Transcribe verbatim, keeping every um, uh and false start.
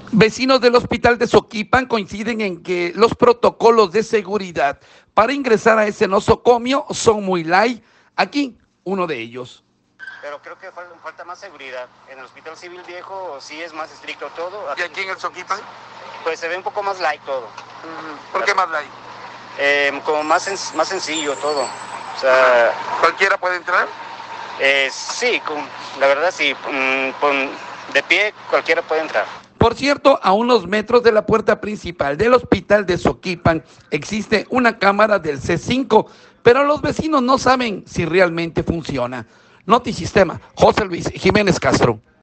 Vecinos del hospital de Soquipan coinciden en que los protocolos de seguridad para ingresar a ese nosocomio son muy light. Aquí, uno de ellos. Pero creo que falta, falta más seguridad. En el Hospital Civil Viejo sí es más estricto todo. ¿Y aquí en el Soquipan? Pues se ve un poco más light todo. ¿Por qué más light? Eh, como más, sen más sencillo todo. O sea, ¿cualquiera puede entrar? Eh, sí, con, la verdad sí. Con, de pie cualquiera puede entrar. Por cierto, a unos metros de la puerta principal del hospital de Soquipan existe una cámara del C cinco, pero los vecinos no saben si realmente funciona. Notisistema, José Luis Jiménez Castro.